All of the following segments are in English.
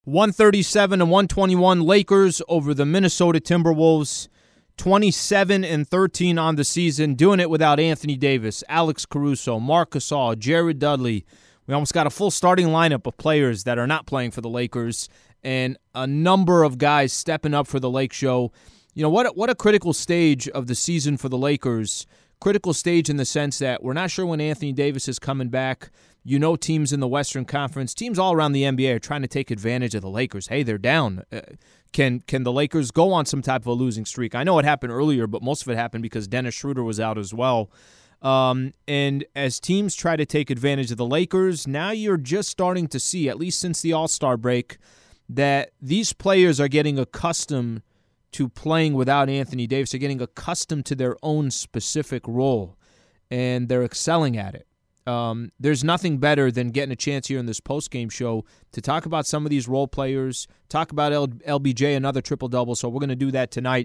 137-121 Lakers over the Minnesota Timberwolves. 27-13 on the season, doing it without Anthony Davis, Alex Caruso, Marc Gasol, Jared Dudley. We almost got a full starting lineup of players that are not playing for the Lakers, and a number of guys stepping up for the Lake Show. You know, what a critical stage of the season for the Lakers. Critical stage in the sense that we're not sure when Anthony Davis is coming back. You know, teams in the Western Conference, teams all around the NBA are trying to take advantage of the Lakers. Hey, they're down. Can the Lakers go on some type of a losing streak? I know it happened earlier, but most of it happened because Dennis Schroeder was out as well. And as teams try to take advantage of the Lakers, now you're just starting to see, at least since the All-Star break, that these players are getting accustomed to playing without Anthony Davis. They're getting accustomed to their own specific role, and they're excelling at it. There's nothing better than getting a chance here in this post-game show to talk about some of these role players, talk about LBJ, another triple-double. So we're going to do that tonight.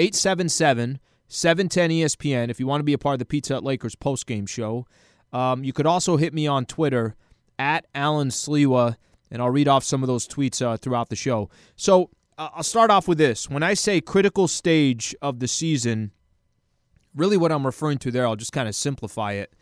877-710-ESPN if you want to be a part of the Pizza Hut Lakers post-game show. You could also hit me on Twitter, @AlanSliwa, and I'll read off some of those tweets throughout the show. So I'll start off with this. When I say critical stage of the season, really what I'm referring to there, I'll just kind of simplify it.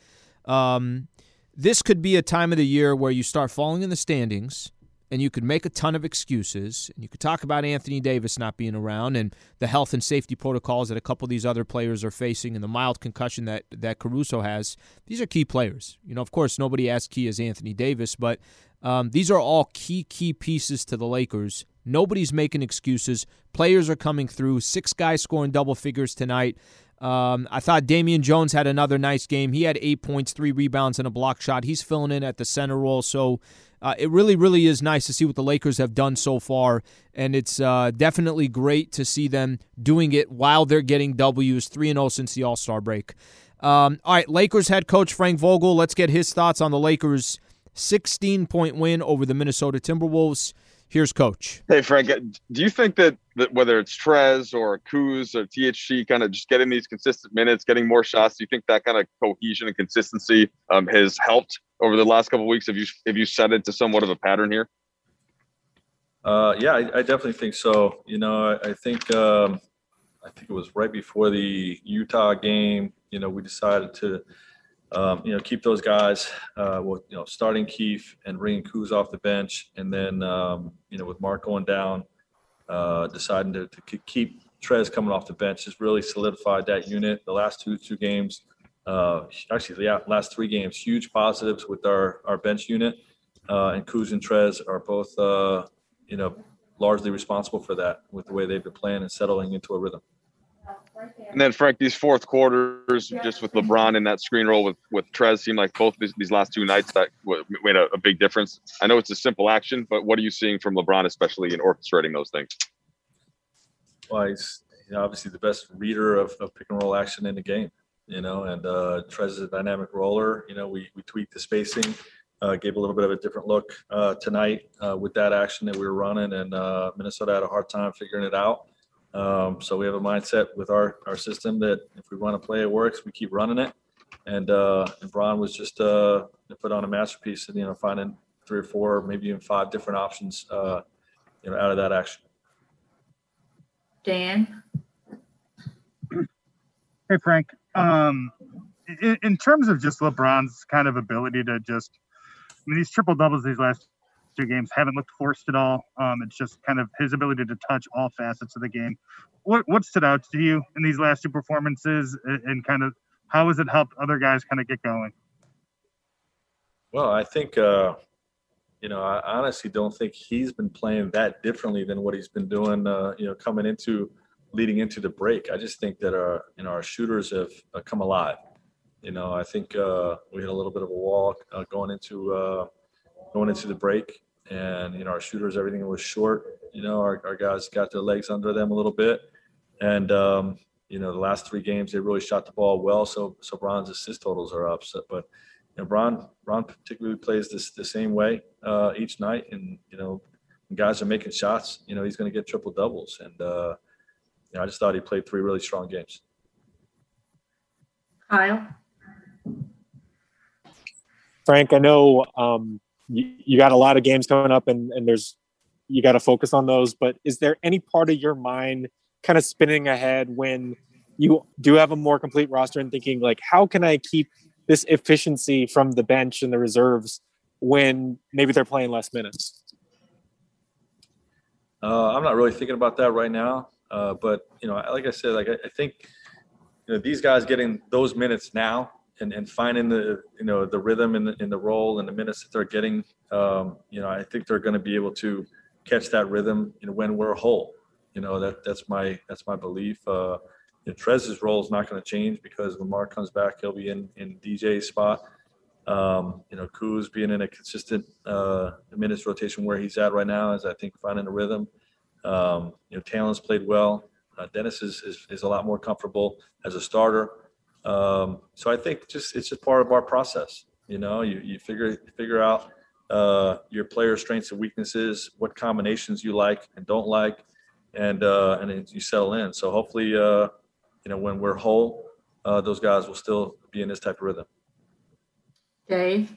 This could be a time of the year where you start falling in the standings and you could make a ton of excuses, and you could talk about Anthony Davis not being around and the health and safety protocols that a couple of these other players are facing and the mild concussion that Caruso has. These are key players. You know, of course, nobody as key as Anthony Davis, but these are all key pieces to the Lakers. Nobody's making excuses. Players are coming through. 6 guys scoring double figures tonight. I thought Damian Jones had another nice game. He had 8 points, 3 rebounds, and a block shot. He's filling in at the center role. So it really, really is nice to see what the Lakers have done so far. And it's definitely great to see them doing it while they're getting W's, 3-0 since the All-Star break. All right, Lakers head coach Frank Vogel. Let's get his thoughts on the Lakers' 16-point win over the Minnesota Timberwolves. Here's Coach. Hey, Frank, do you think that whether it's Trez or Kuz or THC kind of just getting these consistent minutes, getting more shots, do you think that kind of cohesion and consistency has helped over the last couple of weeks? Have you set into somewhat of a pattern here? Yeah, I definitely think so. You know, I think it was right before the Utah game, you know, we decided to keep those guys, starting Keith and bringing Kuz off the bench. And then, with Mark going down, deciding to keep Trez coming off the bench has really solidified that unit. The last two games, last 3 games, huge positives with our bench unit. And Kuz and Trez are both, largely responsible for that with the way they've been playing and settling into a rhythm. And then, Frank, these fourth quarters, just with LeBron in that screen role with Trez, seemed like both these last 2 nights that made a big difference. I know it's a simple action, but what are you seeing from LeBron, especially in orchestrating those things? Well, he's obviously the best reader of pick and roll action in the game, and Trez is a dynamic roller. You know, we tweaked the spacing, gave a little bit of a different look tonight with that action that we were running, and Minnesota had a hard time figuring it out. So we have a mindset with our system that if we run a play, it works, we keep running it. And Bron was just put on a masterpiece and, finding 3 or 4, maybe even 5 different options, out of that action. Dan? Hey, Frank. In terms of just LeBron's kind of ability to these triple doubles these last 2 games haven't looked forced at all. It's just kind of his ability to touch all facets of the game. What stood out to you in these last 2 performances, and kind of how has it helped other guys kind of get going? Well, I think, I honestly don't think he's been playing that differently than what he's been doing, leading into the break. I just think that our shooters have come alive. I think we had a little bit of a wall going into the break, and our shooters, everything was short. Our guys got their legs under them a little bit, and the last 3 games they really shot the ball well. So Bron's assist totals are up. So, but Bron particularly plays the same way each night, and when guys are making shots, he's going to get triple doubles, and I just thought he played 3 really strong games. Kyle? Frank, I know you got a lot of games coming up, and there's you got to focus on those. But is there any part of your mind kind of spinning ahead when you do have a more complete roster and thinking like, how can I keep this efficiency from the bench and the reserves when maybe they're playing less minutes? I'm not really thinking about that right now. But, like I said, I think, these guys getting those minutes now and finding the rhythm in the role and the minutes that they're getting, I think they're going to be able to catch that rhythm when we're whole. That's my belief. Trez's role is not going to change because when Mark comes back, he'll be in DJ's spot. Kuz being in a consistent minutes rotation where he's at right now is, I think, finding a rhythm. Talon's played well. Dennis is a lot more comfortable as a starter. So I think it's just part of our process. You figure out your player strengths and weaknesses, what combinations you like and don't like, and then you settle in. So hopefully, when we're whole, those guys will still be in this type of rhythm. Dave?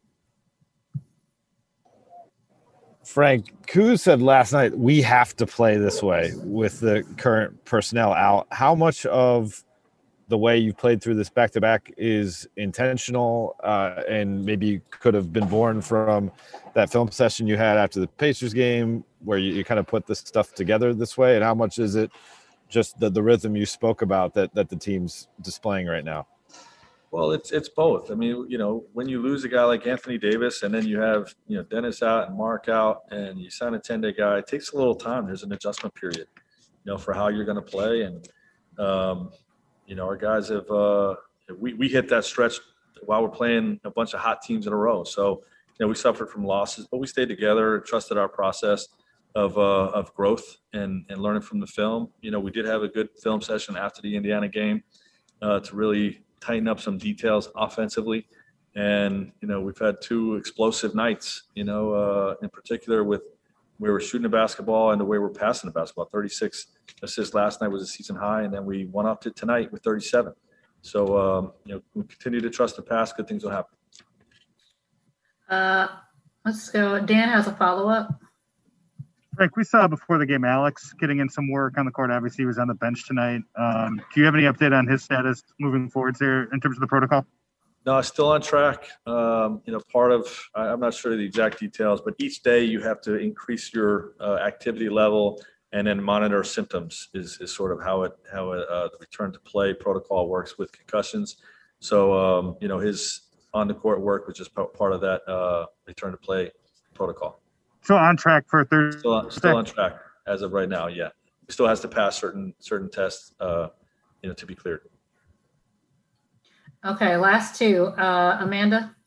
Frank, Kuz said last night, we have to play this way with the current personnel out. How much of the way you've played through this back-to-back is intentional and maybe could have been born from that film session you had after the Pacers game where you kind of put this stuff together this way? And how much is it just the rhythm you spoke about that the team's displaying right now? Well, it's both. I mean, when you lose a guy like Anthony Davis and then you have, Dennis out and Mark out and you sign a 10-day guy, it takes a little time. There's an adjustment period, for how you're going to play. And, our guys have we hit that stretch while we're playing a bunch of hot teams in a row. So, we suffered from losses, but we stayed together, trusted our process of growth and learning from the film. We did have a good film session after the Indiana game to really tighten up some details offensively. And, we've had two explosive nights, in particular with where we're shooting the basketball and the way we're passing the basketball. 36 assists last night was a season high, and then we went up to tonight with 37. So, we continue to trust the pass. Good things will happen. Let's go. Dan has a follow-up. Frank, we saw before the game Alex getting in some work on the court. Obviously, he was on the bench tonight. Do you have any update on his status moving forward there in terms of the protocol? No, still on track. Part of, I'm not sure the exact details, but each day you have to increase your activity level and then monitor symptoms is sort of how the return to play protocol works with concussions. So, his on the court work was just part of that return to play protocol. So on track for Thursday? Still on track as of right now, yeah. He still has to pass certain tests, to be cleared. Okay, last two. Amanda?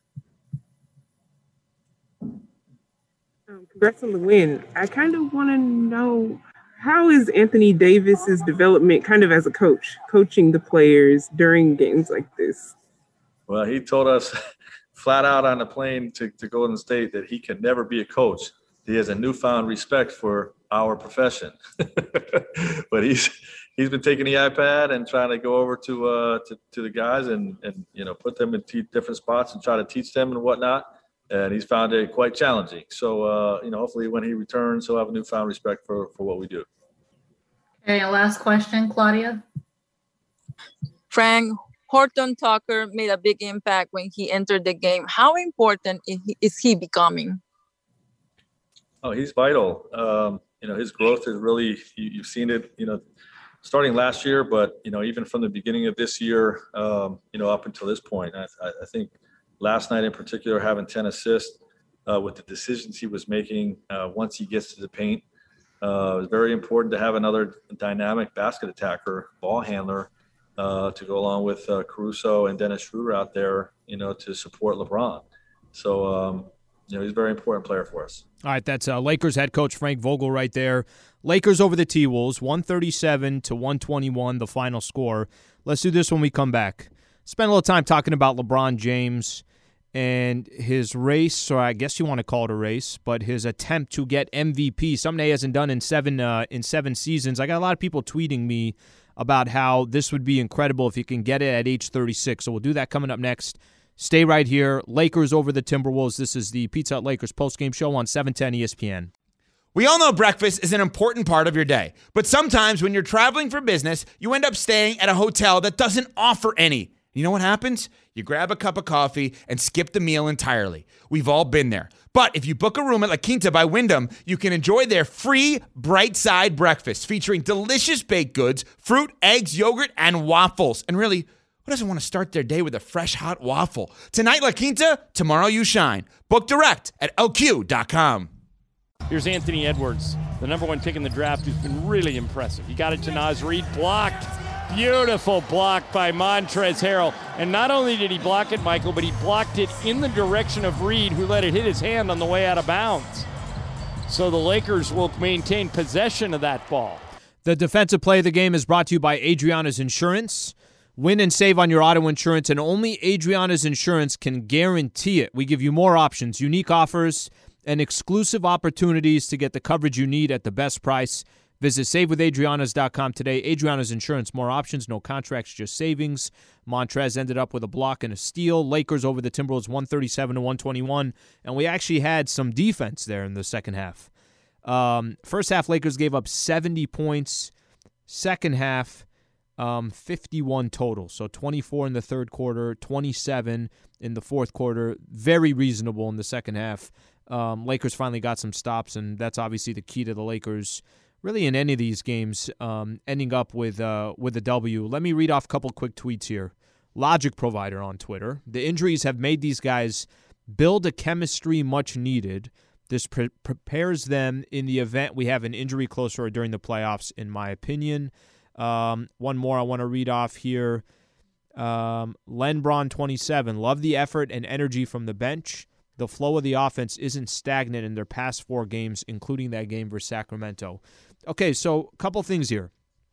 Congrats on the win. I kind of want to know, how is Anthony Davis's development kind of as a coach, coaching the players during games like this? Well, he told us flat out on the plane to Golden State that he can never be a coach. He has a newfound respect for our profession. But he's been taking the iPad and trying to go over to the guys and put them in different spots and try to teach them and whatnot. And he's found it quite challenging. So, hopefully when he returns, he'll have a newfound respect for what we do. Okay, and last question, Claudia. Frank, Horton Tucker made a big impact when he entered the game. How important is he becoming? Oh, he's vital. His growth is really, you've seen it, starting last year, but, even from the beginning of this year, up until this point. I think last night in particular, having 10 assists with the decisions he was making once he gets to the paint, it was very important to have another dynamic basket attacker, ball handler, to go along with Caruso and Dennis Schroeder out there, to support LeBron. So, he's a very important player for us. All right, that's Lakers head coach Frank Vogel right there. Lakers over the T-Wolves, 137-121, the final score. Let's do this when we come back. Spend a little time talking about LeBron James and his race, or I guess you want to call it a race, but his attempt to get MVP, something he hasn't done in seven seasons. I got a lot of people tweeting me about how this would be incredible if he can get it at age 36. So we'll do that coming up next. Stay right here. Lakers over the Timberwolves. This is the Pizza Hut Lakers postgame show on 710 ESPN. We all know breakfast is an important part of your day, but sometimes when you're traveling for business, you end up staying at a hotel that doesn't offer any. You know what happens? You grab a cup of coffee and skip the meal entirely. We've all been there. But if you book a room at La Quinta by Wyndham, you can enjoy their free Bright Side breakfast featuring delicious baked goods, fruit, eggs, yogurt, and waffles. And really, who doesn't want to start their day with a fresh hot waffle? Tonight, La Quinta, tomorrow you shine. Book direct at lq.com. Here's Anthony Edwards, the number 1 pick in the draft, who's been really impressive. He got it to Naz Reid, blocked. Beautiful block by Montrezl Harrell. And not only did he block it, Michael, but he blocked it in the direction of Reid, who let it hit his hand on the way out of bounds. So the Lakers will maintain possession of that ball. The defensive play of the game is brought to you by Adriana's Insurance. Win and save on your auto insurance, and only Adriana's Insurance can guarantee it. We give you more options, unique offers, and exclusive opportunities to get the coverage you need at the best price. Visit SaveWithAdrianas.com today. Adriana's Insurance, more options, no contracts, just savings. Montrez ended up with a block and a steal. Lakers over the Timberwolves 137-121, and we actually had some defense there in the second half. First half, Lakers gave up 70 points. Second half, 51 total. So 24 in the third quarter, 27 in the fourth quarter. Very reasonable in the second half. Lakers finally got some stops, and that's obviously the key to the Lakers really in any of these games, ending up with a W. Let me read off a couple quick tweets here. Logic Provider on Twitter. The injuries have made these guys build a chemistry much needed. This prepares them in the event we have an injury closer or during the playoffs, in my opinion. One more I want to read off here. Lenbron27. Love the effort and energy from the bench. The flow of the offense isn't stagnant in their past 4 games, including that game versus Sacramento. Okay, so a couple things here.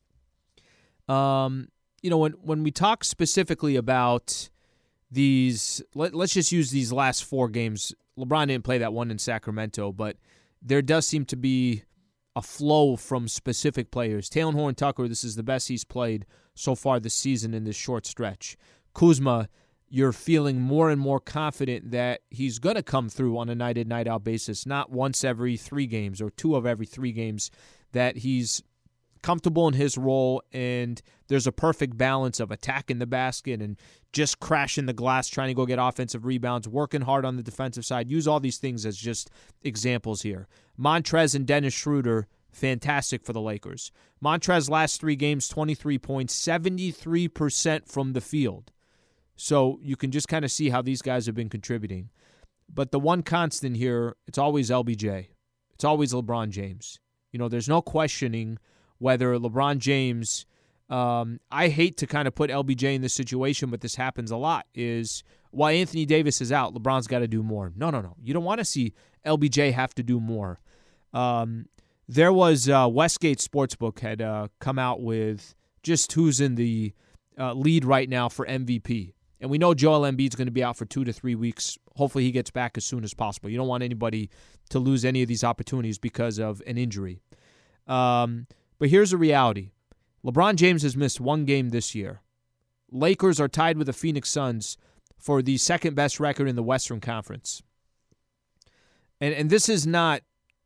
When we talk specifically about these, let's just use these last 4 games. LeBron didn't play that one in Sacramento, but there does seem to be a flow from specific players. Talen Horton-Tucker, this is the best he's played so far this season in this short stretch. Kuzma, you're feeling more and more confident that he's going to come through on a night-in, night-out basis, not once every 3 games or 2 of every 3 games, that he's comfortable in his role and there's a perfect balance of attacking the basket and just crashing the glass, trying to go get offensive rebounds, working hard on the defensive side. Use all these things as just examples here. Montrez and Dennis Schroeder, fantastic for the Lakers. Montrez last 3 games, 23 points, 73% from the field. So you can just kind of see how these guys have been contributing. But the one constant here, it's always LBJ. It's always LeBron James. There's no questioning whether LeBron James, I hate to kind of put LBJ in this situation, but this happens a lot, is while Anthony Davis is out, LeBron's got to do more. No. You don't want to see LBJ have to do more. There was Westgate Sportsbook had come out with just who's in the lead right now for MVP. And we know Joel Embiid's going to be out for 2 to 3 weeks. Hopefully he gets back as soon as possible. You don't want anybody to lose any of these opportunities because of an injury. But here's the reality. LeBron James has missed 1 game this year. Lakers are tied with the Phoenix Suns for the second-best record in the Western Conference. And this is not,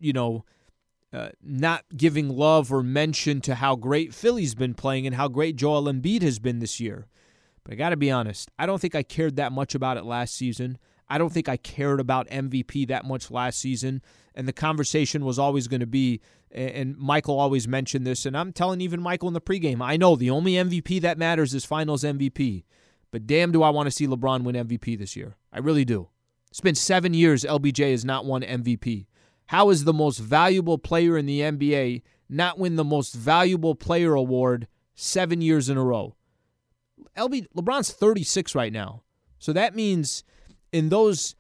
not giving love or mention to how great Philly's been playing and how great Joel Embiid has been this year. But I got to be honest, I don't think I cared that much about it last season. I don't think I cared about MVP that much last season. And the conversation was always going to be, and Michael always mentioned this, and I'm telling even Michael in the pregame, I know the only MVP that matters is finals MVP. But damn, do I want to see LeBron win MVP this year. I really do. It's been 7 years LBJ has not won MVP. How is the most valuable player in the NBA not win the most valuable player award 7 years in a row? LeBron's 36 right now. So that means in those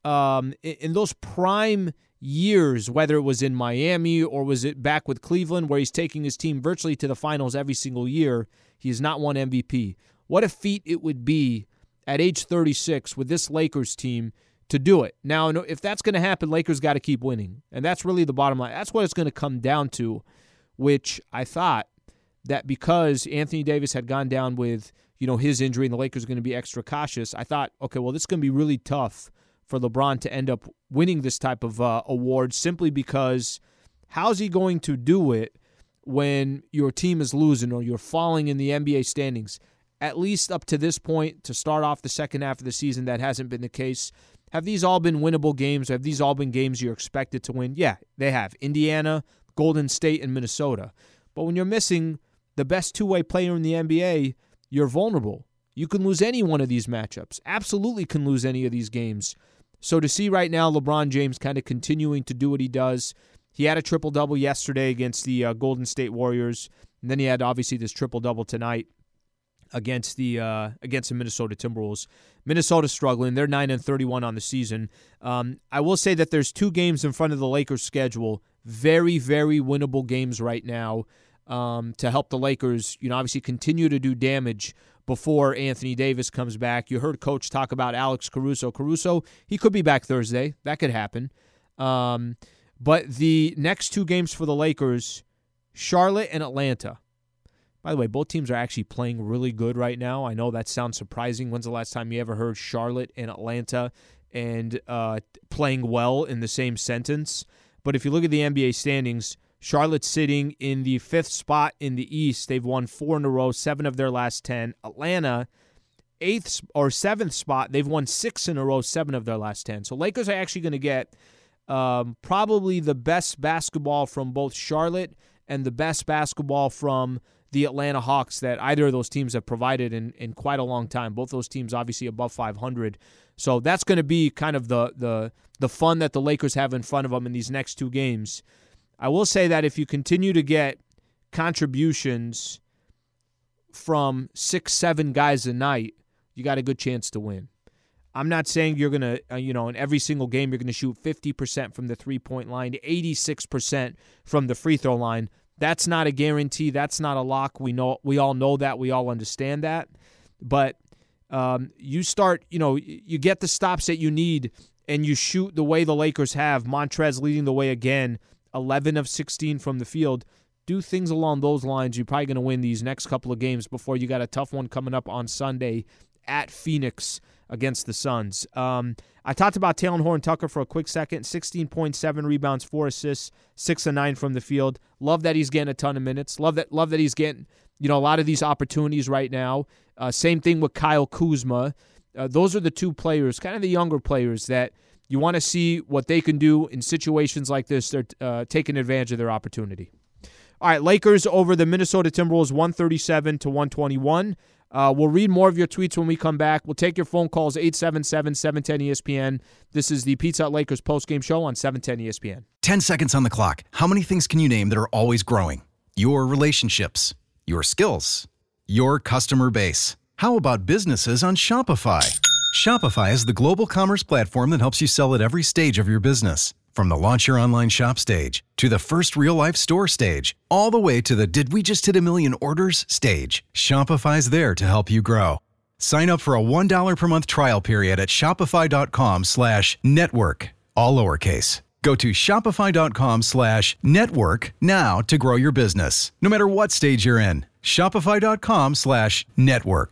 prime years, whether it was in Miami or was it back with Cleveland where he's taking his team virtually to the finals every single year, he has not won MVP. What a feat it would be at age 36 with this Lakers team to do it. Now, if that's going to happen, Lakers got to keep winning. And that's really the bottom line. That's what it's going to come down to, which I thought that because Anthony Davis had gone down with his injury and the Lakers are going to be extra cautious, I thought, okay, well, this is going to be really tough for LeBron to end up winning this type of award simply because how's he going to do it when your team is losing or you're falling in the NBA standings? At least up to this point, to start off the second half of the season, that hasn't been the case. Have these all been winnable games? Have these all been games you're expected to win? Yeah, they have. Indiana, Golden State, and Minnesota. But when you're missing the best two-way player in the NBA, you're vulnerable. You can lose any one of these matchups. Absolutely can lose any of these games. So to see right now LeBron James kind of continuing to do what he does, he had a triple-double yesterday against the Golden State Warriors, and then he had obviously this triple-double tonight against the Minnesota Timberwolves. Minnesota's struggling. They're 9-31 on the season. I will say that there's 2 games in front of the Lakers' schedule, very, very winnable games right now, to help the Lakers, obviously continue to do damage before Anthony Davis comes back. You heard Coach talk about Alex Caruso. Caruso, he could be back Thursday. That could happen. But the next 2 games for the Lakers, Charlotte and Atlanta. By the way, both teams are actually playing really good right now. I know that sounds surprising. When's the last time you ever heard Charlotte and Atlanta and playing well in the same sentence? But if you look at the NBA standings, Charlotte's sitting in the 5th spot in the East. They've won 4 in a row, 7 of their last 10. Atlanta, 8th or 7th spot. They've won 6 in a row, 7 of their last 10. So Lakers are actually going to get probably the best basketball from both Charlotte and the best basketball from the Atlanta Hawks that either of those teams have provided in quite a long time. Both those teams obviously above 500. So that's going to be kind of the fun that the Lakers have in front of them in these next 2 games. I will say that if you continue to get contributions from 6-7 guys a night, you got a good chance to win. I'm not saying you're going to, in every single game, you're going to shoot 50% from the three-point line, 86% from the free throw line. That's not a guarantee. That's not a lock. We all know that. We all understand that. But you start, you get the stops that you need, and you shoot the way the Lakers have. Montrez leading the way again, 11 of 16 from the field. Do things along those lines. You're probably going to win these next couple of games before you got a tough one coming up on Sunday at Phoenix against the Suns. I talked about Talen Horton-Tucker for a quick second. 16.7 rebounds, 4 assists, 6 of 9 from the field. Love that he's getting a ton of minutes. Love that he's getting a lot of these opportunities right now. Same thing with Kyle Kuzma. Those are the 2 players, kind of the younger players, that you want to see what they can do in situations like this. They're taking advantage of their opportunity. All right, Lakers over the Minnesota Timberwolves, 137-121. We'll read more of your tweets when we come back. We'll take your phone calls, 877-710-ESPN. This is the Pizza Hut Lakers postgame show on 710 ESPN. 10 seconds on the clock. How many things can you name that are always growing? Your relationships, your skills, your customer base. How about businesses on Shopify? Shopify is the global commerce platform that helps you sell at every stage of your business. From the launch your online shop stage, to the first real-life store stage, all the way to the did we just hit a million orders stage, Shopify's there to help you grow. Sign up for a $1 per month trial period at shopify.com/network, all lowercase. Go to shopify.com/network now to grow your business, no matter what stage you're in. Shopify.com/network.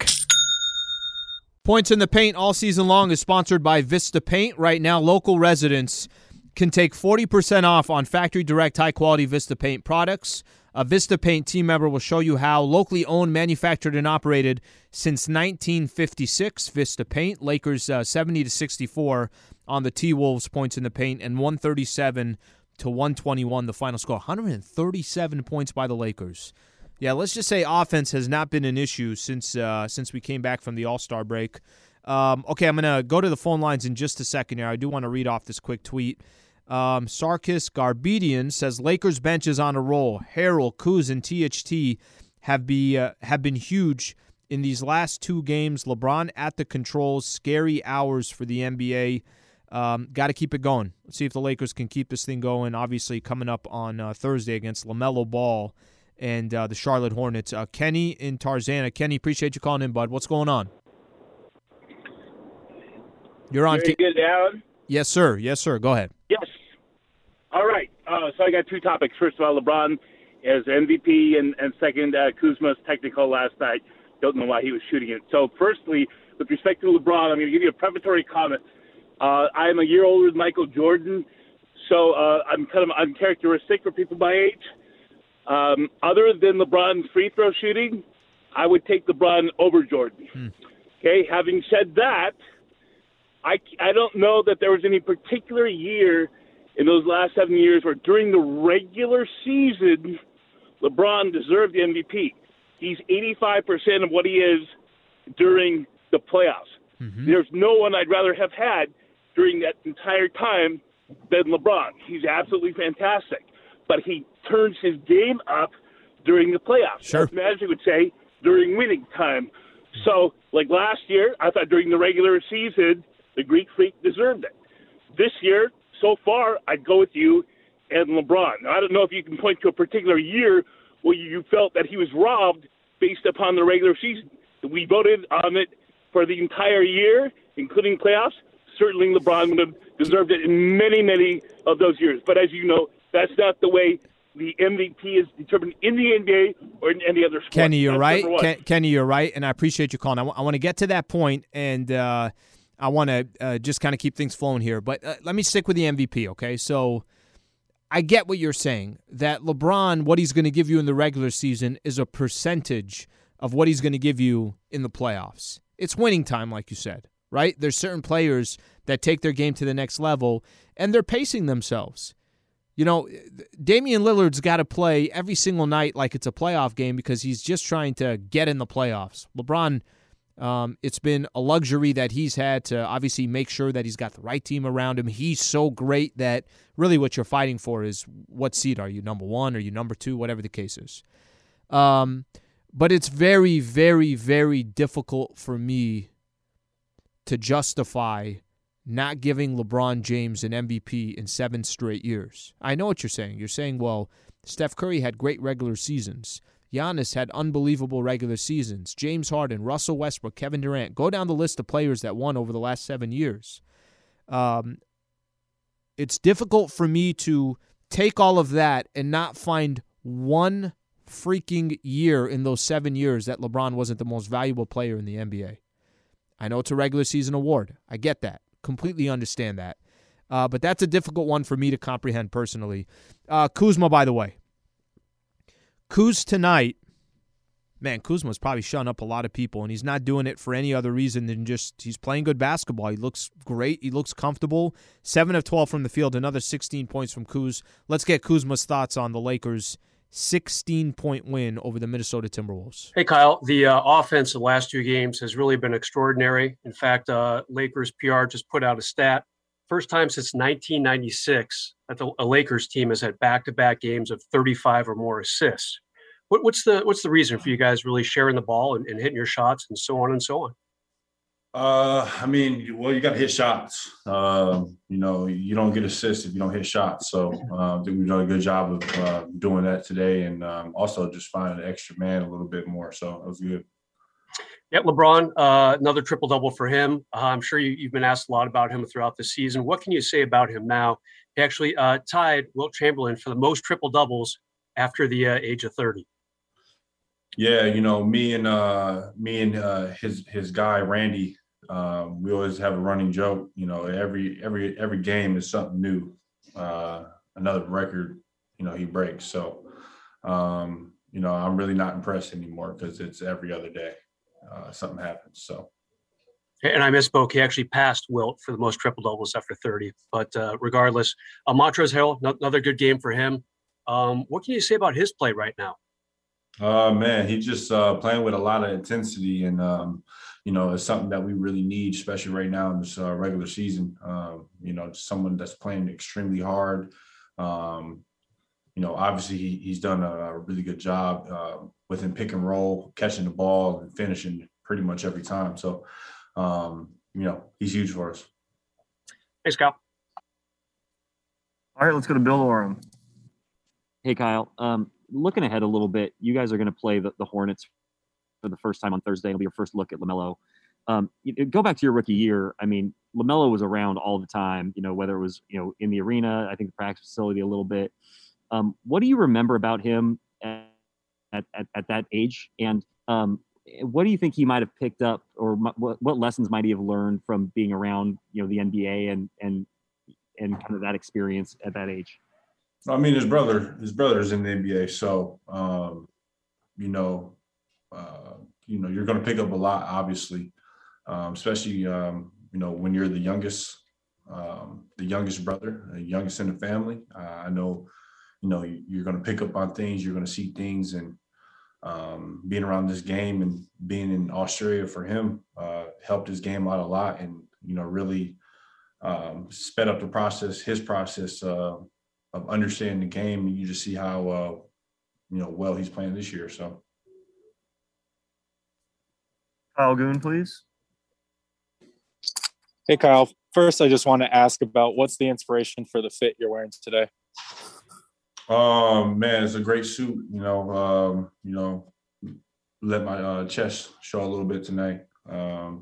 Points in the Paint all season long is sponsored by Vista Paint. Right now, local residents can take 40% off on factory direct high-quality Vista Paint products. A Vista Paint team member will show you how. Locally owned, manufactured, and operated since 1956. Vista Paint, Lakers 70-64 on the T-Wolves. Points in the Paint, and 137-121 the final score. 137 points by the Lakers. Yeah, let's just say offense has not been an issue since we came back from the All-Star break. Okay, I'm going to go to the phone lines in just a second here. I do want to read off this quick tweet. Sarkis Garbedian says, Lakers bench is on a roll. Harrell, Kuz, and THT have been huge in these last 2 games. LeBron at the controls. Scary hours for the NBA. Got to keep it going. Let's see if the Lakers can keep this thing going. Obviously, coming up on Thursday against LaMelo Ball and the Charlotte Hornets. Kenny in Tarzana. Kenny, appreciate you calling in, bud. What's going on? You're on. Very good, Alan. Yes, sir. Yes, sir. Go ahead. Yes. All right. So I got 2 topics. First of all, LeBron as MVP, and second, Kuzma's technical last night. Don't know why he was shooting it. So firstly, with respect to LeBron, I'm going to give you a prefatory comment. I am a year older than Michael Jordan, So I'm kind of uncharacteristic for people my age. Other than LeBron's free throw shooting, I would take LeBron over Jordan. Okay, having said that, I don't know that there was any particular year in those last 7 years where during the regular season, LeBron deserved the MVP. He's 85% of what he is during the playoffs. There's no one I'd rather have had during that entire time than LeBron. He's absolutely fantastic. But he turns his game up during the playoffs. Sure. As Magic would say, during winning time. So, like last year, I thought during the regular season, the Greek Freak deserved it. This year, so far, I'd go with you and LeBron. Now, I don't know if you can point to a particular year where you felt that he was robbed based upon the regular season. We voted on it for the entire year, including playoffs. Certainly LeBron would have deserved it in many, many of those years. But as you know, that's not the way the MVP is determined in the NBA or in any other sport. Kenny, you're That's right. number one. Kenny, you're right, and I appreciate you calling. I want to get to that point, and I want to just kind of keep things flowing here. But let me stick with the MVP, okay? So I get what you're saying, that LeBron, what he's going to give you in the regular season is a percentage of what he's going to give you in the playoffs. It's winning time, like you said, right? There's certain players that take their game to the next level, and they're pacing themselves. You know, Damian Lillard's got to play every single night like it's a playoff game because he's just trying to get in the playoffs. LeBron, it's been a luxury that he's had to obviously make sure that he's got the right team around him. He's so great that really what you're fighting for is what seed are you, number 1 or you number 2, whatever the case is. But it's very, very, very difficult for me to justify not giving LeBron James an MVP in 7 straight years. I know what you're saying. You're saying, well, Steph Curry had great regular seasons. Giannis had unbelievable regular seasons. James Harden, Russell Westbrook, Kevin Durant. Go down the list of players that won over the last 7 years. It's difficult for me to take all of that and not find one freaking year in those 7 years that LeBron wasn't the most valuable player in the NBA. I know it's a regular season award. I get that. Completely understand that. But that's a difficult one for me to comprehend personally. Kuzma, by the way. Kuz tonight, man, Kuzma's probably shutting up a lot of people, and he's not doing it for any other reason than just he's playing good basketball. He looks great. He looks comfortable. 7 of 12 from the field, another 16 points from Kuz. Let's get Kuzma's thoughts on the Lakers' 16-point win over the Minnesota Timberwolves. Hey, Kyle. The offense the last 2 games has really been extraordinary. In fact, Lakers PR just put out a stat. First time since 1996 that a Lakers team has had back-to-back games of 35 or more assists. What's the reason for you guys really sharing the ball and hitting your shots and so on and so on? I mean, well, you got to hit shots. You know, you don't get assists if you don't hit shots. So I think we've done a good job of doing that today, and also just finding an extra man a little bit more. So it was good. Yeah, LeBron, another triple-double for him. I'm sure you've been asked a lot about him throughout the season. What can you say about him now? He actually tied Wilt Chamberlain for the most triple-doubles after the age of 30. Yeah, you know, me and his guy Randy, we always have a running joke. You know, every game is something new, another record. You know, he breaks. So, you know, I'm really not impressed anymore because it's every other day something happens. So. And I misspoke. He actually passed Wilt for the most triple doubles after 30. But regardless, Montrezl Harrell, another good game for him. What can you say about his play right now? Man, he's just playing with a lot of intensity, and you know, it's something that we really need, especially right now in this regular season. You know, someone that's playing extremely hard. You know, obviously he's done a really good job within pick and roll, catching the ball and finishing pretty much every time. So, you know, he's huge for us. Thanks, Kyle. All right, let's go to Bill Oram. Hey, Kyle. Looking ahead a little bit, you guys are going to play the Hornets for the first time on Thursday. It'll be your first look at LaMelo. Go back to your rookie year. I mean, LaMelo was around all the time, you know, whether it was, you know, in the arena, I think the practice facility a little bit. What do you remember about him at that age? And what do you think he might have picked up, or what lessons might he have learned from being around, you know, the NBA and and kind of that experience at that age? I mean, his brother's in the NBA, so you're going to pick up a lot, obviously, especially when you're the youngest brother, the youngest in the family. I know, you're going to pick up on things, you're going to see things, and being around this game and being in Australia for him helped his game out a lot, and really sped up his process of understanding the game. And you just see how well he's playing this year. So, Kyle Goon, please. Hey, Kyle. First, I just want to ask about what's the inspiration for the fit you're wearing today? Man, it's a great suit. Let my chest show a little bit tonight. Why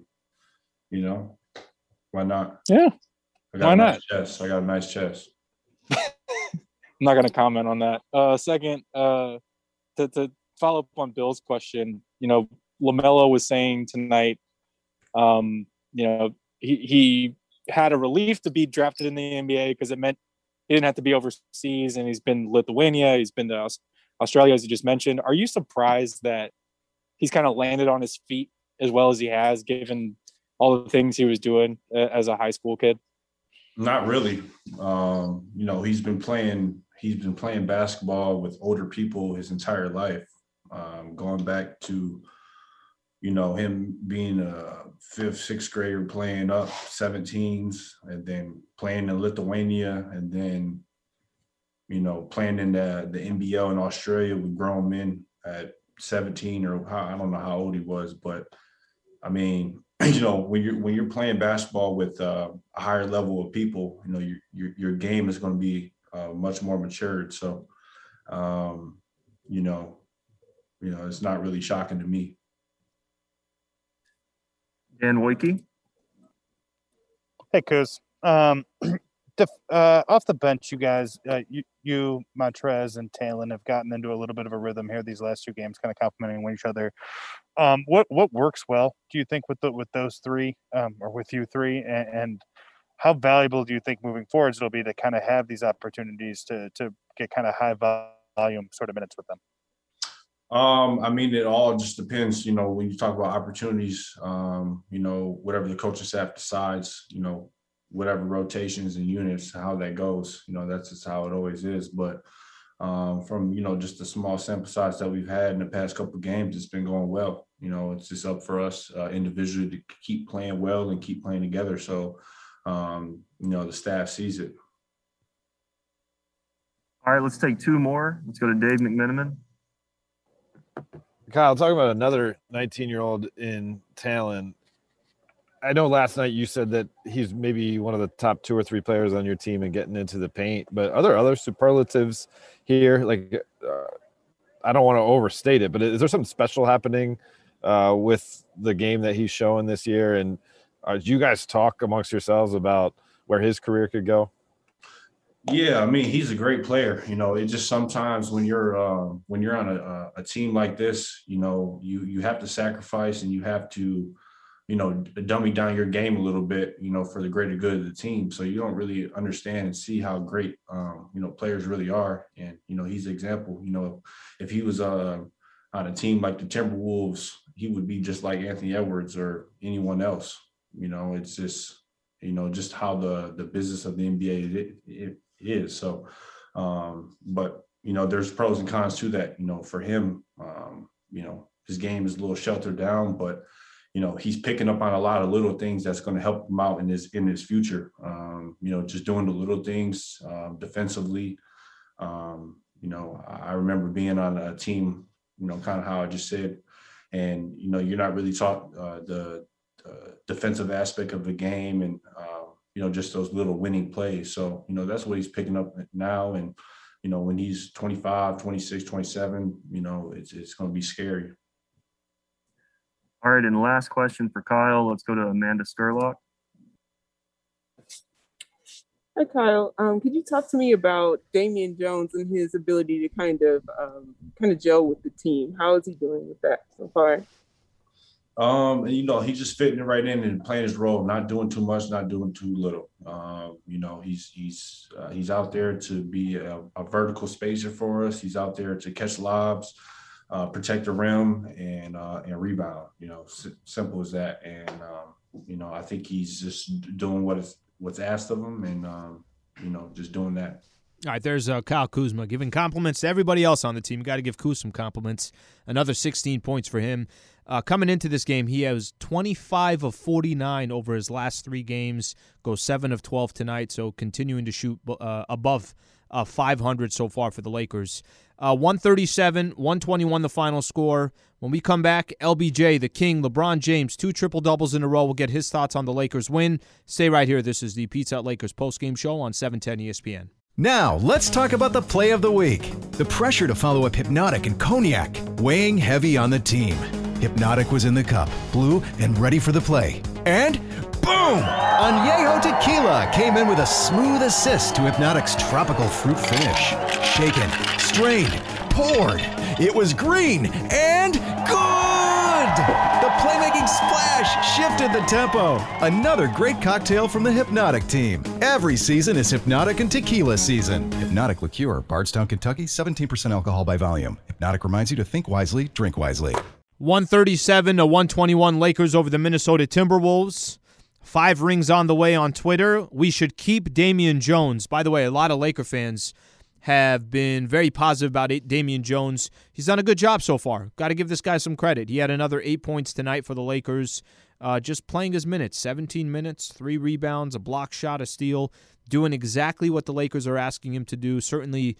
not? Yeah. Why not? I got a nice chest. I'm not going to comment on that. Second, to follow up on Bill's question, LaMelo was saying tonight, he had a relief to be drafted in the NBA because it meant he didn't have to be overseas, and he's been Lithuania, he's been to Australia, as you just mentioned. Are you surprised that he's kind of landed on his feet as well as he has, given all the things he was doing as a high school kid? Not really. He's been playing basketball with older people his entire life, going back to him being a fifth, sixth grader, playing up 17s, and then playing in Lithuania, and then playing in the NBL in Australia with grown men at 17, or I don't know how old he was, but I mean, when you're playing basketball with a higher level of people, your game is going to be much more matured. So, it's not really shocking to me. Dan Wojcicki. Hey, Kuz. Off the bench, you guys, you, Montrez, and Talon have gotten into a little bit of a rhythm here these last two games, kind of complementing each other. What works well, do you think, with those three, or with you three, and how valuable do you think moving forwards it'll be to kind of have these opportunities to get kind of high volume sort of minutes with them? I mean, it all just depends, when you talk about opportunities, whatever the coaching staff decides, whatever rotations and units, how that goes, that's just how it always is. But from, just the small sample size that we've had in the past couple of games, it's been going well. It's just up for us individually to keep playing well and keep playing together. So, the staff sees it. All right, let's take two more. Let's go to Dave McMenamin. Kyle, talking about another 19-year-old in Talon. I know last night you said that he's maybe one of the top 2 or 3 players on your team and getting into the paint, but are there other superlatives here? Like, I don't want to overstate it, but is there something special happening with the game that he's showing this year? And do you guys talk amongst yourselves about where his career could go? Yeah, I mean, he's a great player. It just sometimes when you're on a team like this, you have to sacrifice, and you have to, dummy down your game a little bit, for the greater good of the team. So you don't really understand and see how great, players really are. And, he's an example. If he was on a team like the Timberwolves, he would be just like Anthony Edwards or anyone else. It's just, just how the business of the NBA it is. So, but, there's pros and cons to that. For him, his game is a little sheltered down, but, he's picking up on a lot of little things that's going to help him out in his future. Just doing the little things defensively. I remember being on a team, kind of how I just said, and, you're not really taught the defensive aspect of the game, and, just those little winning plays. So, that's what he's picking up now. And, when he's 25, 26, 27, it's going to be scary. All right, and last question for Kyle. Let's go to Amanda Sturlock. Hi, Kyle. Could you talk to me about Damian Jones and his ability to kind of gel with the team? How is he doing with that so far? You know, he's just fitting it right in and playing his role, not doing too much, not doing too little. You know, he's out there to be a vertical spacer for us. He's out there to catch lobs, protect the rim, and rebound. You know, simple as that. And you know, I think he's just doing what's asked of him, and you know, just doing that. All right, there's Kyle Kuzma giving compliments to everybody else on the team. Got to give Kuz some compliments. Another 16 points for him. Coming into this game, he has 25 of 49 over his last 3 games, goes 7 of 12 tonight, so continuing to shoot above 500 so far for the Lakers. 137-121 the final score. When we come back, LBJ, the King, LeBron James, 2 triple-doubles in a row. We'll get his thoughts on the Lakers win. Stay right here. This is the Pizza Hut Lakers postgame show on 710 ESPN. Now, let's talk about the play of the week. The pressure to follow up Hypnotic and Cognac, weighing heavy on the team. Hypnotic was in the cup, blue, and ready for the play. And boom! Añejo Tequila came in with a smooth assist to Hypnotic's tropical fruit finish. Shaken, strained, poured. It was green and good! The playmaking splash shifted the tempo. Another great cocktail from the Hypnotic team. Every season is Hypnotic and Tequila season. Hypnotic Liqueur, Bardstown, Kentucky, 17% alcohol by volume. Hypnotic reminds you to think wisely, drink wisely. 137-121 Lakers over the Minnesota Timberwolves. 5 rings on the way on Twitter. We should keep Damian Jones. By the way, a lot of Laker fans have been very positive about Damian Jones. He's done a good job so far. Got to give this guy some credit. He had another 8 points tonight for the Lakers, just playing his minutes. 17 minutes, 3 rebounds, a block shot, a steal, doing exactly what the Lakers are asking him to do. Certainly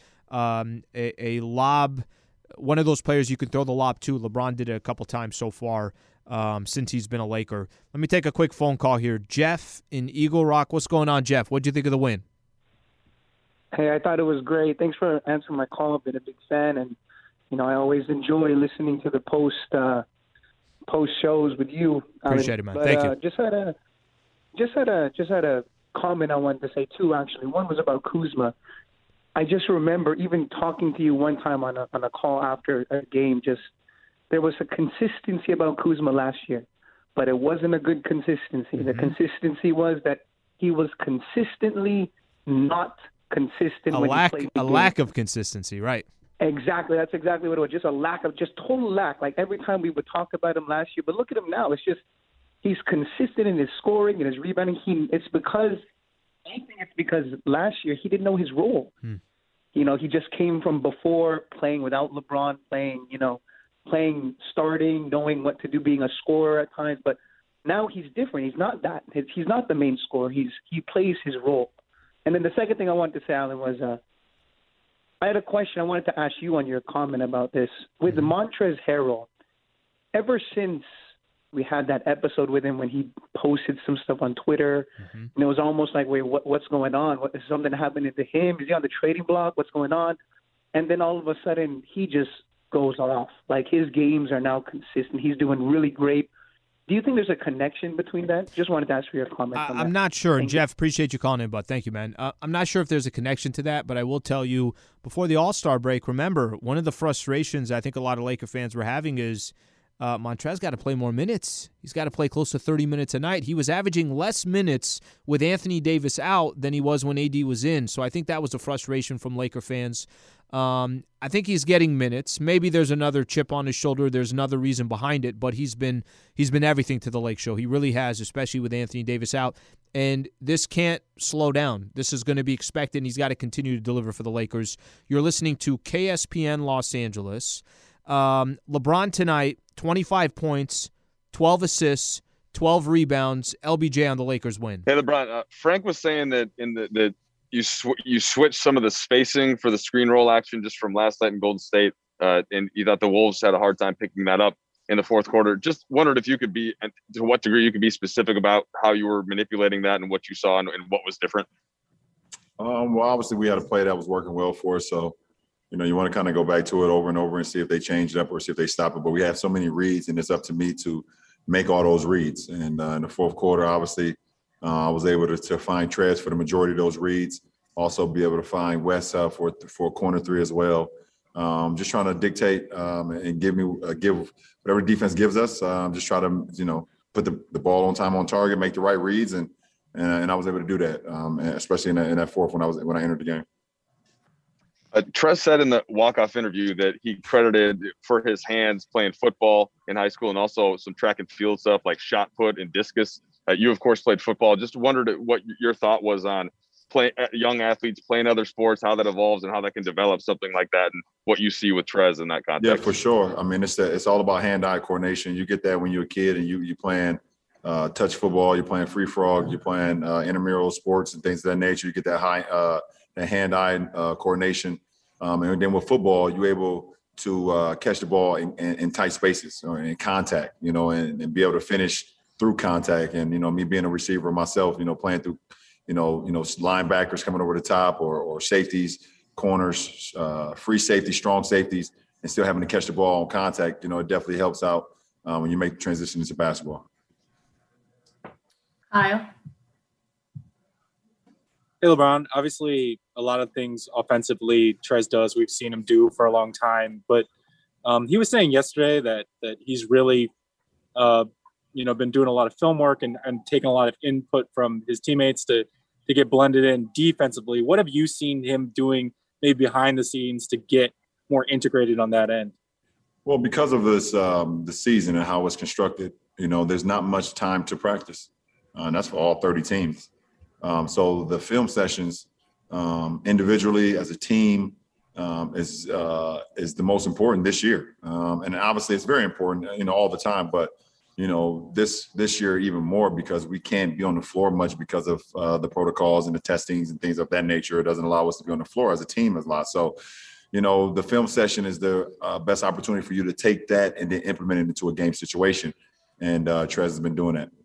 a lob, one of those players you can throw the lob to. LeBron did it a couple times so far since he's been a Laker. Let me take a quick phone call here. Jeff in Eagle Rock. What's going on, Jeff? What did you think of the win? Hey, I thought it was great. Thanks for answering my call. I've been a big fan, and you know I always enjoy listening to the post shows with you. Appreciate it, man. Thank you. Just had a comment I wanted to say too. Actually, one was about Kuzma. I just remember even talking to you one time on a call after a game. Just there was a consistency about Kuzma last year, but it wasn't a good consistency. The consistency was that he was consistently not consistent. A lack of consistency, right? Exactly. That's exactly what it was. Just total lack. Like every time we would talk about him last year, but look at him now. It's just he's consistent in his scoring and his rebounding. I think it's because last year he didn't know his role. You know, he just came from before playing without LeBron, playing starting, knowing what to do, being a scorer at times. But now he's different. He's not that. He's not the main scorer. He plays his role. And then the second thing I wanted to say, Alan, was I had a question I wanted to ask you on your comment about this. With Montrezl Harrell, ever since we had that episode with him when he posted some stuff on Twitter, and it was almost like, wait, what's going on? Is something happening to him? Is he on the trading block? What's going on? And then all of a sudden, he just goes off. Like, his games are now consistent. He's doing really great. Do you think there's a connection between that? Just wanted to ask for your comment on that. I'm not sure. And Jeff, appreciate you calling in, bud. Thank you, man. I'm not sure if there's a connection to that, but I will tell you, before the All-Star break, remember, one of the frustrations I think a lot of Laker fans were having is Montrezl got to play more minutes. He's got to play close to 30 minutes a night. He was averaging less minutes with Anthony Davis out than he was when AD was in. So I think that was a frustration from Laker fans. I think he's getting minutes. Maybe there's another chip on his shoulder. There's another reason behind it, but he's been everything to the Lake Show. He really has, especially with Anthony Davis out. And this can't slow down. This is going to be expected, and he's got to continue to deliver for the Lakers. You're listening to KSPN Los Angeles. LeBron tonight, 25 points, 12 assists, 12 rebounds. LBJ on the Lakers win. Hey, LeBron, Frank was saying that you switched some of the spacing for the screen roll action just from last night in Golden State, and you thought the Wolves had a hard time picking that up in the fourth quarter. Just wondered if you could be, and to what degree you could be specific about how you were manipulating that and what you saw and what was different. Well, obviously we had a play that was working well for us, so you want to kind of go back to it over and over and see if they change it up or see if they stop it. But we have so many reads, and it's up to me to make all those reads. And in the fourth quarter, obviously, I was able to find Trez for the majority of those reads. Also be able to find Wes for a corner three as well. Just trying to dictate and give whatever defense gives us. Just try to, put the ball on time on target, make the right reads, and I was able to do that, especially in that fourth when I entered the game. Trez said in the walk-off interview that he credited for his hands playing football in high school and also some track and field stuff like shot put and discus. You, of course, played football. Just wondered what your thought was on young athletes playing other sports, how that evolves and how that can develop something like that, and what you see with Trez in that context. Yeah, for sure. I mean, it's all about hand-eye coordination. You get that when you're a kid and you playing touch football, you're playing free frog, you're playing intramural sports and things of that nature. You get that that hand-eye coordination. And then with football, you're able to catch the ball in tight spaces or in contact, and be able to finish through contact. And, me being a receiver myself, playing through, linebackers coming over the top or safeties, corners, free safety, strong safeties, and still having to catch the ball on contact, it definitely helps out when you make the transition into basketball. Kyle. Hey, LeBron, obviously a lot of things offensively Trez does, we've seen him do for a long time, but he was saying yesterday that he's really, been doing a lot of film work and taking a lot of input from his teammates to get blended in defensively. What have you seen him doing maybe behind the scenes to get more integrated on that end? Well, because of this, the season and how it's constructed, there's not much time to practice. And that's for all 30 teams. So the film sessions, individually as a team, is the most important this year. And obviously it's very important, all the time, but this year even more because we can't be on the floor much because of the protocols and the testings and things of that nature. It doesn't allow us to be on the floor as a team as a lot. So, the film session is the best opportunity for you to take that and then implement it into a game situation. And Trez has been doing that.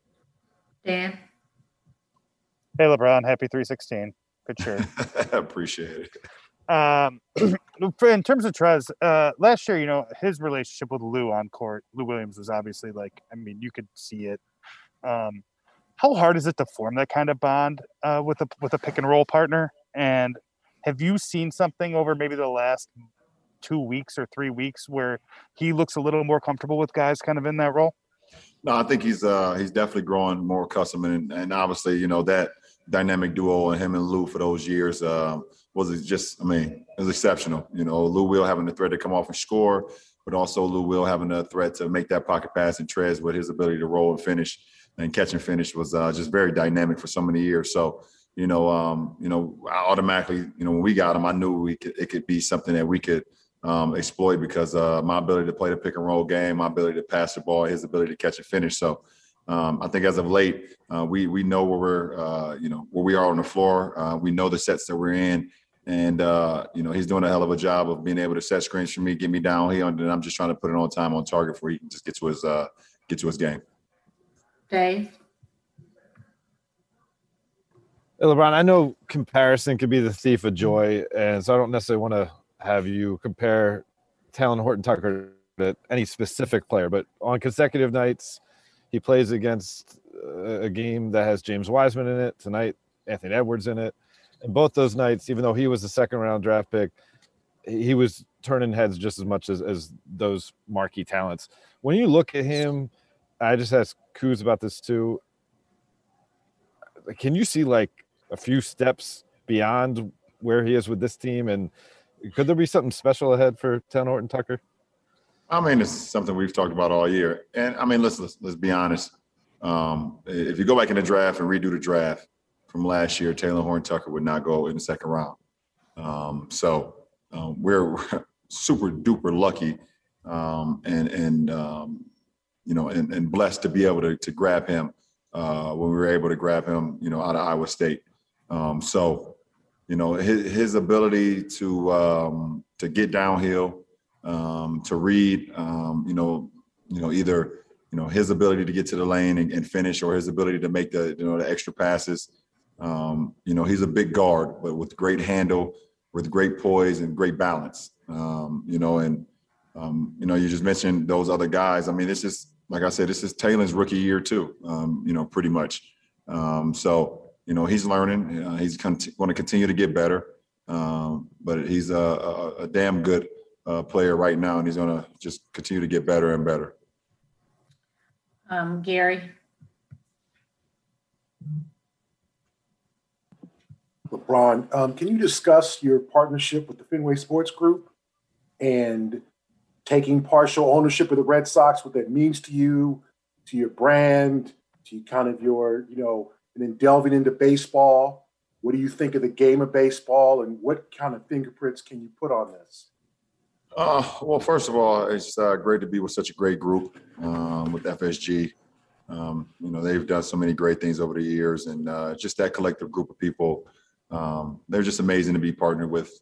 Dan. Hey, LeBron, happy 316. Good shirt. Appreciate it. In terms of Trez, last year, his relationship with Lou on court, Lou Williams was obviously you could see it. How hard is it to form that kind of bond with a pick and roll partner? And have you seen something over maybe the last 2 weeks or 3 weeks where he looks a little more comfortable with guys kind of in that role? No, I think he's definitely growing more accustomed, and obviously, that dynamic duo and him and Lou for those years was exceptional. Lou Will having the threat to come off and score, but also Lou Will having the threat to make that pocket pass, and Trez with his ability to roll and finish and catch and finish was just very dynamic for so many years. So, I automatically, when we got him, I knew it could be something that we could exploit because my ability to play the pick and roll game, my ability to pass the ball, his ability to catch and finish. So I think as of late, we know where we are on the floor. We know the sets that we're in, and he's doing a hell of a job of being able to set screens for me, get me down here, and then I'm just trying to put it on time on target for he can just get to his game. Dave. Hey, LeBron, I know comparison could be the thief of joy, and so I don't necessarily want to have you compare Talen Horton-Tucker to any specific player, but on consecutive nights, he plays against a game that has James Wiseman in it. Tonight, Anthony Edwards in it. And both those nights, even though he was the second-round draft pick, he was turning heads just as much as those marquee talents. When you look at him, I just asked Kuz about this too. Can you see a few steps beyond where he is with this team, and could there be something special ahead for Talen Horton-Tucker? It's something we've talked about all year. And let's be honest. If you go back in the draft and redo the draft from last year, Talen Horton-Tucker would not go in the second round. We're super duper lucky and blessed to be able to grab him when we were able to grab him, out of Iowa State. His ability to get downhill, to read, either his ability to get to the lane and finish, or his ability to make the extra passes. He's a big guard, but with great handle, with great poise and great balance. You just mentioned those other guys. This is, like I said, this is Talen's rookie year too. Pretty much. He's learning. He's going to continue to get better. But he's a damn good player right now, and he's going to just continue to get better and better. Gary. LeBron, can you discuss your partnership with the Fenway Sports Group and taking partial ownership of the Red Sox, what that means to you, to your brand, to kind of your, and then delving into baseball? What do you think of the game of baseball, and what kind of fingerprints can you put on this? Well, first of all, it's great to be with such a great group with FSG. They've done so many great things over the years, and just that collective group of people, they're just amazing to be partners with.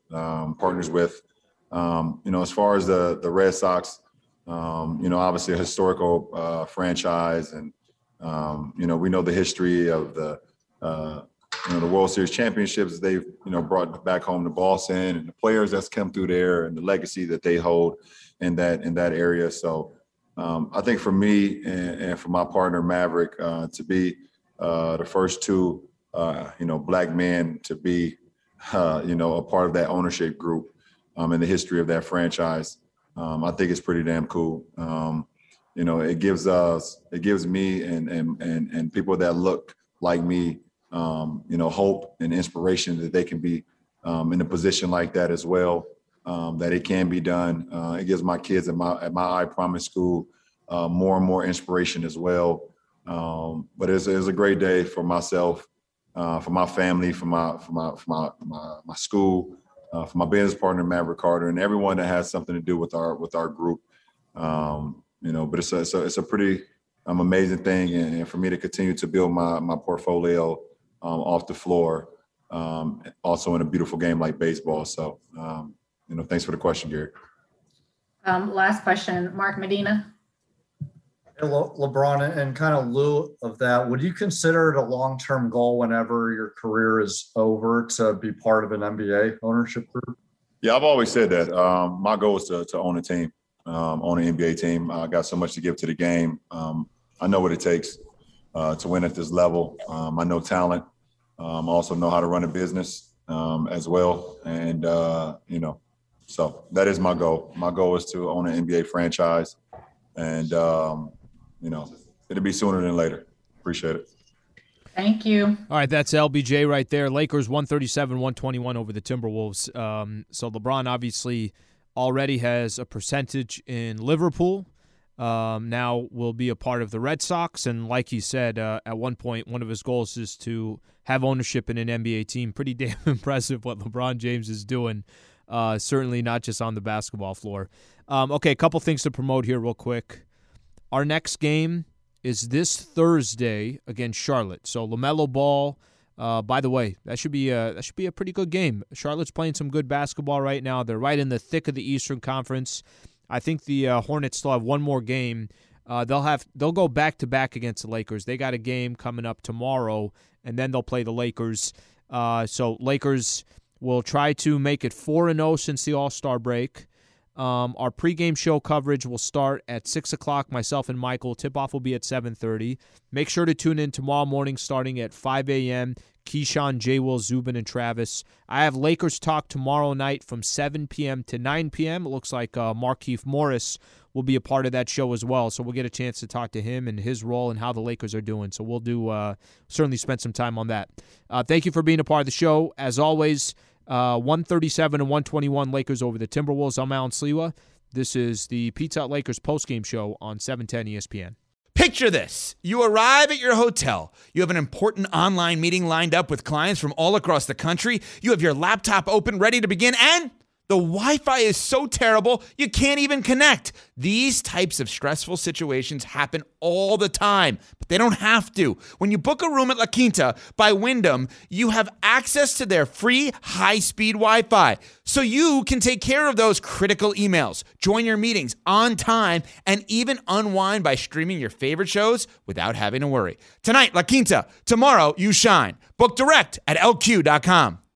As far as the Red Sox, obviously a historical franchise, and we know the history of the World Series championships they've brought back home to Boston, and the players that's come through there, and the legacy that they hold in that area. So I think for me and for my partner Maverick to be the first two black men to be a part of that ownership group in the history of that franchise, I think it's pretty damn cool. It gives me and people that look like me hope and inspiration that they can be in a position like that as well, that it can be done. It gives my kids at my I Promise school more and more inspiration as well. But it's a great day for myself, for my family, for my school, for my business partner Maverick Carter, and everyone that has something to do with our group. But it's a pretty amazing thing, and for me to continue to build my portfolio off the floor, also in a beautiful game like baseball. So, thanks for the question, Gary. Last question, Mark Medina. LeBron, and kind of lieu of that, would you consider it a long-term goal whenever your career is over to be part of an NBA ownership group? Yeah, I've always said that. My goal is to own a team, own an NBA team. I got so much to give to the game. I know what it takes to win at this level. I know talent. I also know how to run a business as well. And, so that is my goal. My goal is to own an NBA franchise. And, it'll be sooner than later. Appreciate it. Thank you. All right, that's LBJ right there. Lakers 137-121 over the Timberwolves. So LeBron obviously already has a percentage in Liverpool. Now will be a part of the Red Sox. And like he said, at one point, one of his goals is to have ownership in an NBA team. Pretty damn impressive what LeBron James is doing. Certainly not just on the basketball floor. Okay, a couple things to promote here real quick. Our next game is this Thursday against Charlotte. So LaMelo Ball, by the way, that should be a pretty good game. Charlotte's playing some good basketball right now. They're right in the thick of the Eastern Conference. I think the Hornets still have one more game. They'll go back to back against the Lakers. They got a game coming up tomorrow, and then they'll play the Lakers. So Lakers will try to make it 4-0 since the All-Star break. Our pregame show coverage will start at 6 o'clock. Myself and Michael. Tip-off will be at 7:30. Make sure to tune in tomorrow morning starting at 5 a.m. Keyshawn, J. Will, Zubin, and Travis. I have Lakers talk tomorrow night from 7 p.m. to 9 p.m. It looks like Markieff Morris will be a part of that show as well. So we'll get a chance to talk to him and his role and how the Lakers are doing. So we'll certainly spend some time on that. Thank you for being a part of the show. As always, 137 and 121 Lakers over the Timberwolves. I'm Alan Sliwa. This is the Pizza Hut Lakers postgame show on 710 ESPN. Picture this. You arrive at your hotel. You have an important online meeting lined up with clients from all across the country. You have your laptop open, ready to begin, and the Wi-Fi is so terrible, you can't even connect. These types of stressful situations happen all the time, but they don't have to. When you book a room at La Quinta by Wyndham, you have access to their free high-speed Wi-Fi, so you can take care of those critical emails, join your meetings on time, and even unwind by streaming your favorite shows without having to worry. Tonight, La Quinta. Tomorrow, you shine. Book direct at LQ.com.